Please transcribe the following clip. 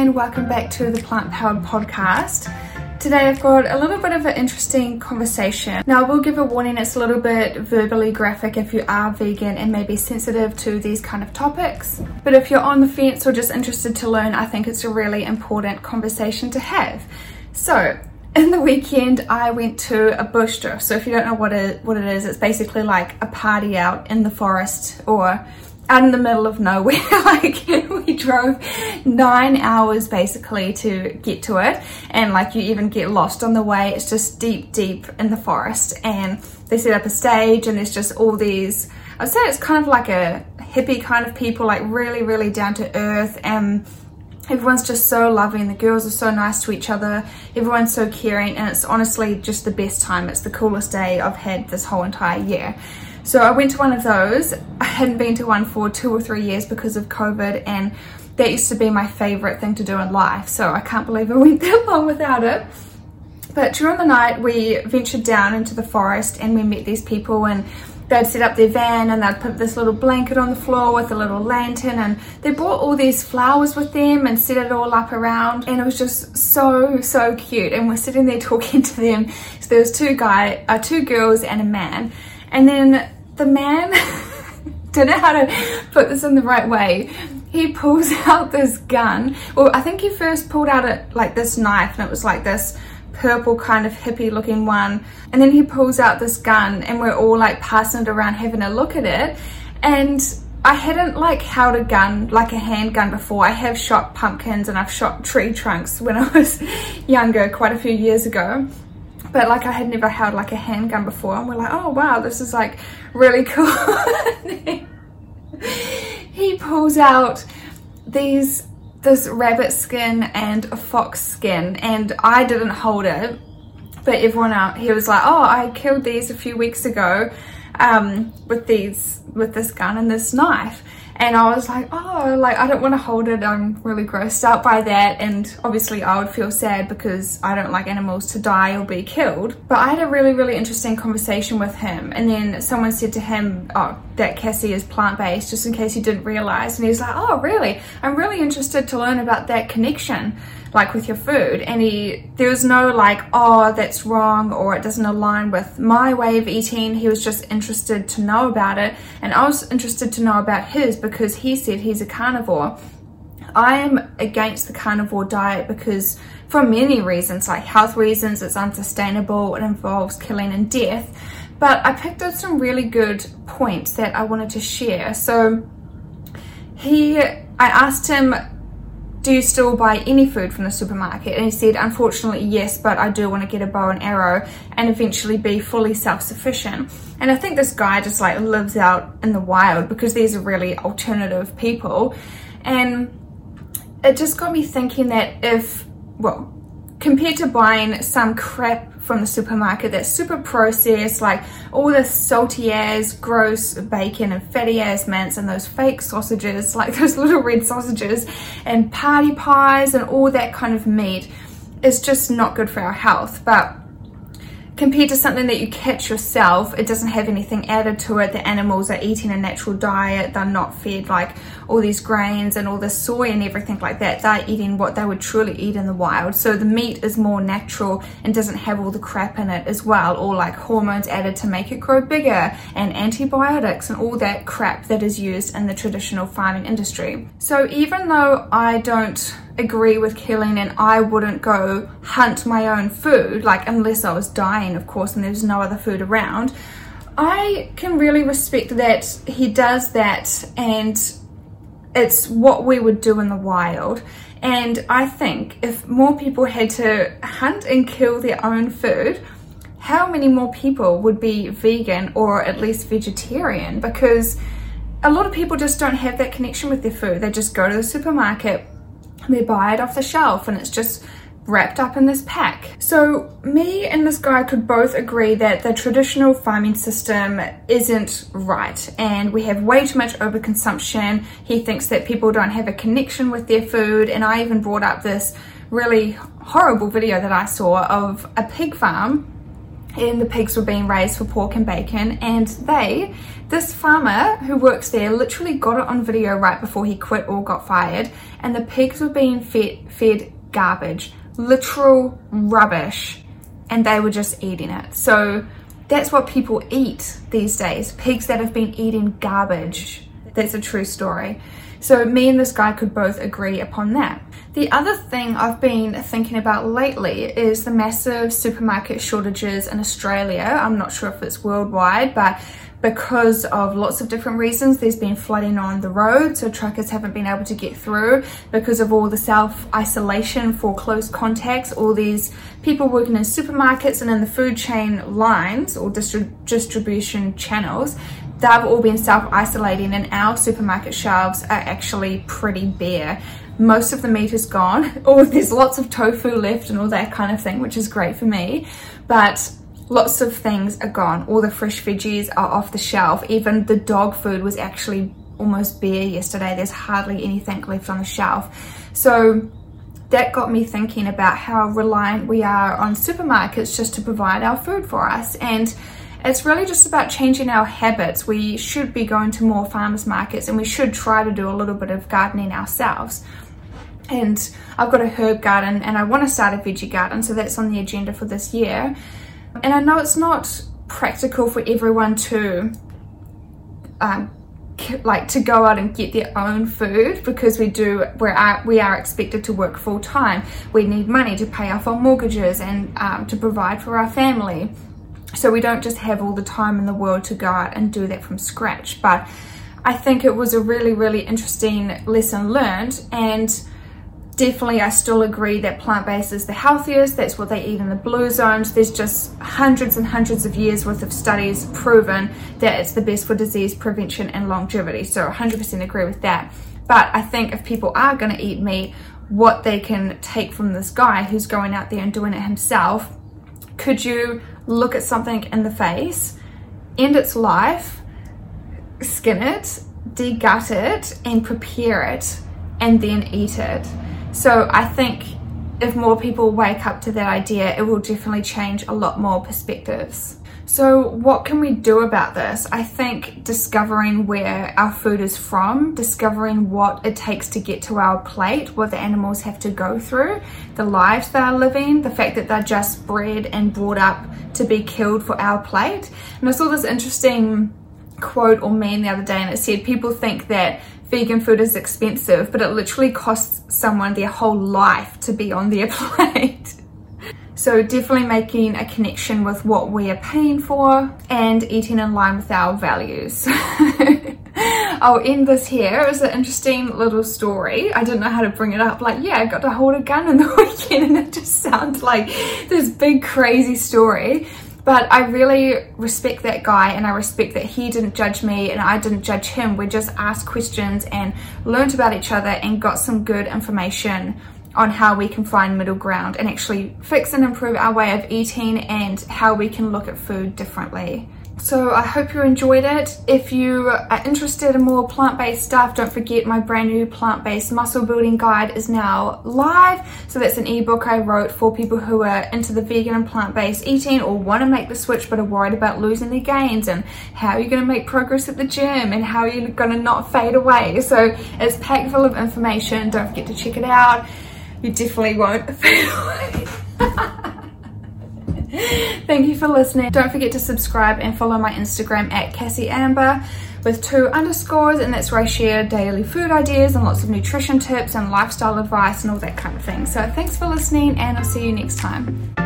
and welcome back to the Plant Powered Podcast. Today I've got a little bit of an interesting conversation. Now I will give a warning, it's a little bit verbally graphic if you are vegan and may be sensitive to these kind of topics. But if you're on the fence or just interested to learn, I think it's a really important conversation to have. So, in the weekend I went to a bush drift. So if you don't know what it is, it's basically like a party out in the forest or out in the middle of nowhere. Like we drove 9 hours basically to get to it, and like you even get lost on the way. It's just deep in the forest, and they set up a stage and there's just all these, I'd say it's kind of like a hippie kind of people, like really down to earth, and everyone's just so loving. The girls are so nice to each other, everyone's so caring, and it's honestly just the best time. It's the coolest day I've had this whole entire year. So I went to one of those. I hadn't been to one for 2 or 3 years because of COVID, and that used to be my favorite thing to do in life. So I can't believe I went that long without it. But during the night we ventured down into the forest and we met these people, and they'd set up their van and they'd put this little blanket on the floor with a little lantern, and they brought all these flowers with them and set it all up around, and it was just so cute. And we're sitting there talking to them. So there was two girls and a man, and then the man don't know how to put this in the right way. He pulls out this gun. Well, I think he first pulled out like this knife, and it was like this purple kind of hippie looking one, and then he pulls out this gun and we're all like passing it around having a look at it. And I hadn't like held a gun, like a handgun, before. I have shot pumpkins and I've shot tree trunks when I was younger, quite a few years ago, but like I had never held like a handgun before, and we're like, oh wow, this is like really cool. He pulls out this rabbit skin and a fox skin, and I didn't hold it, but everyone out, he was like, oh, I killed these a few weeks ago with this gun and this knife. And I was like, oh, like I don't want to hold it, I'm really grossed out by that, and obviously I would feel sad because I don't like animals to die or be killed. But I had a really interesting conversation with him, and then someone said to him, oh, that Cassie is plant-based, just in case you didn't realize. And he was like, oh really, I'm really interested to learn about that connection, like with your food. And there was no like, oh that's wrong or it doesn't align with my way of eating. He was just interested to know about it, and I was interested to know about his because he said he's a carnivore. I am against the carnivore diet because for many reasons, like health reasons, it's unsustainable, it involves killing and death. But I picked up some really good points that I wanted to share. So I asked him, do you still buy any food from the supermarket? And he said, unfortunately yes, but I do want to get a bow and arrow and eventually be fully self-sufficient. And I think this guy just like lives out in the wild because these are really alternative people. And it just got me thinking that compared to buying some crap from the supermarket that's super processed, like all this salty ass gross bacon and fatty ass mince and those fake sausages, like those little red sausages and party pies and all that kind of meat, is just not good for our health. But compared to something that you catch yourself, it doesn't have anything added to it. The animals are eating a natural diet. They're not fed like all these grains and all this soy and everything like that. They're eating what they would truly eat in the wild. So the meat is more natural and doesn't have all the crap in it as well, or like hormones added to make it grow bigger and antibiotics and all that crap that is used in the traditional farming industry. So even though I don't agree with killing and I wouldn't go hunt my own food, like unless I was dying of course and there's no other food around, I can really respect that he does that, and it's what we would do in the wild. And I think if more people had to hunt and kill their own food, how many more people would be vegan or at least vegetarian? Because a lot of people just don't have that connection with their food. They just go to the supermarket, they buy it off the shelf, and it's just wrapped up in this pack. So me and this guy could both agree that the traditional farming system isn't right, and we have way too much overconsumption. He thinks that people don't have a connection with their food, and I even brought up this really horrible video that I saw of a pig farm, and the pigs were being raised for pork and bacon, and this farmer who works there literally got it on video right before he quit or got fired, and the pigs were being fed garbage, literal rubbish, and they were just eating it. So that's what people eat these days, pigs that have been eating garbage. That's a true story. So me and this guy could both agree upon that. The other thing I've been thinking about lately is the massive supermarket shortages in Australia. I'm not sure if it's worldwide, but because of lots of different reasons, there's been flooding on the road, so truckers haven't been able to get through because of all the self-isolation for close contacts. All these people working in supermarkets and in the food chain lines or distribution channels, they've all been self-isolating, and our supermarket shelves are actually pretty bare. Most of the meat is gone, or there's lots of tofu left and all that kind of thing, which is great for me, but lots of things are gone. All the fresh veggies are off the shelf. Even the dog food was actually almost bare yesterday. There's hardly anything left on the shelf. So that got me thinking about how reliant we are on supermarkets just to provide our food for us. And it's really just about changing our habits. We should be going to more farmers markets, and we should try to do a little bit of gardening ourselves. And I've got a herb garden, and I want to start a veggie garden, so that's on the agenda for this year. And I know it's not practical for everyone to to go out and get their own food, because we are expected to work full time. We need money to pay off our mortgages and to provide for our family. So we don't just have all the time in the world to go out and do that from scratch. But I think it was a really, really interesting lesson learned, and definitely I still agree that plant-based is the healthiest. That's what they eat in the blue zones. There's just hundreds and hundreds of years worth of studies proven that it's the best for disease prevention and longevity. So 100% agree with that. But I think if people are going to eat meat, what they can take from this guy who's going out there and doing it himself, could you look at something in the face, end its life, skin it, degut it, and prepare it, and then eat it? So I think if more people wake up to that idea, it will definitely change a lot more perspectives. So what can we do about this? I think discovering where our food is from, discovering what it takes to get to our plate, what the animals have to go through, the lives they are living, the fact that they're just bred and brought up to be killed for our plate. And I saw this interesting quote or meme the other day, and it said people think that vegan food is expensive, but it literally costs someone their whole life to be on their plate. So definitely making a connection with what we are paying for and eating in line with our values. I'll end this here. It was an interesting little story. I didn't know how to bring it up. Like, yeah, I got to hold a gun in the weekend, and it just sounds like this big crazy story. But I really respect that guy, and I respect that he didn't judge me and I didn't judge him. We just asked questions and learned about each other and got some good information on how we can find middle ground and actually fix and improve our way of eating and how we can look at food differently. So I hope you enjoyed it. If you are interested in more plant-based stuff, don't forget my brand new plant-based muscle building guide is now live. So that's an ebook I wrote for people who are into the vegan and plant-based eating or want to make the switch but are worried about losing their gains, and how you're going to make progress at the gym and how you're going to not fade away. So it's packed full of information. Don't forget to check it out. You definitely won't fade away. Thank you for listening. Don't forget to subscribe and follow my Instagram at CassieAmber with 2 underscores, and that's where I share daily food ideas and lots of nutrition tips and lifestyle advice and all that kind of thing. So thanks for listening, and I'll see you next time.